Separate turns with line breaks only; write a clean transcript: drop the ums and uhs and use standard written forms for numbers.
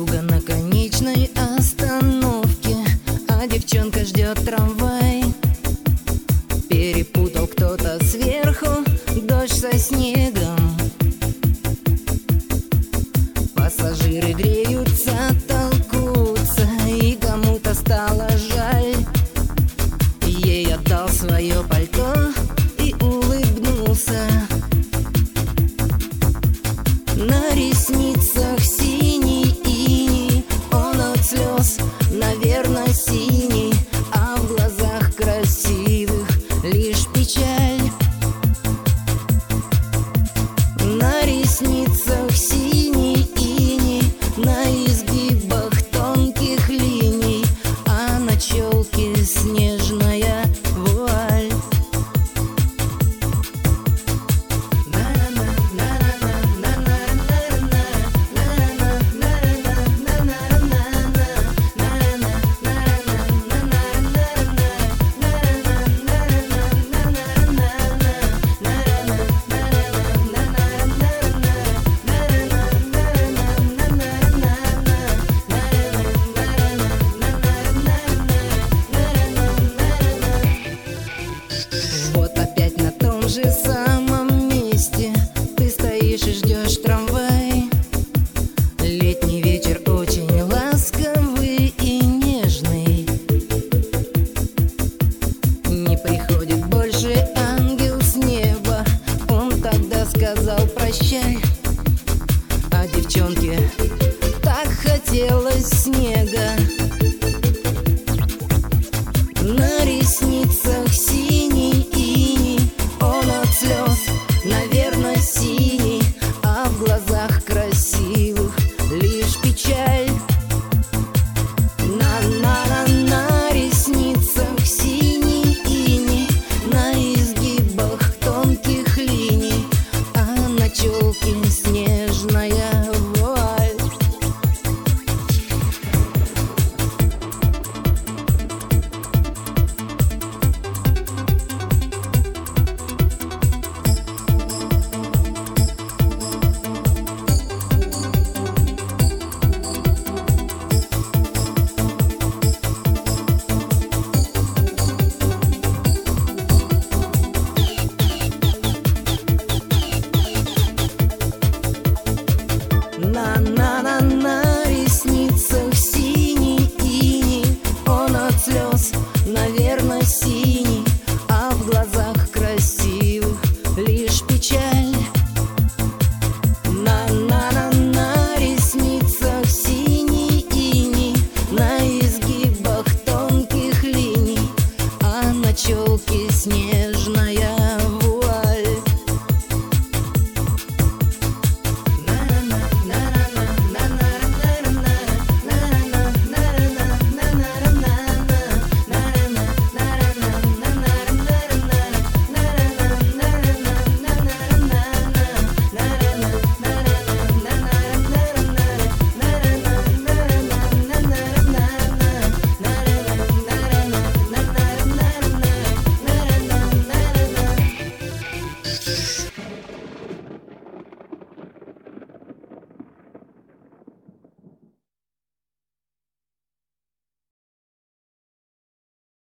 Подруга на конечной остановке, а девчонка ждет трамвай. Перепутал кто-то сверху дождь со снегом. Пассажиры греются, толкутся, и кому-то стало жаль. Ей отдал свое пальто и улыбнулся. На ресницах синий иней, он от слез, наверное, синий, а в глазах красивых лишь печаль. На ресницах синий иней, на изгибах тонких линий, а на челке снежная вуаль. Вот опять на том же самом месте ты стоишь и ждешь трамвай. Летний вечер очень ласковый и нежный. Не приходит больше ангел с неба, он тогда сказал прощай. А девчонке так хотелось снега.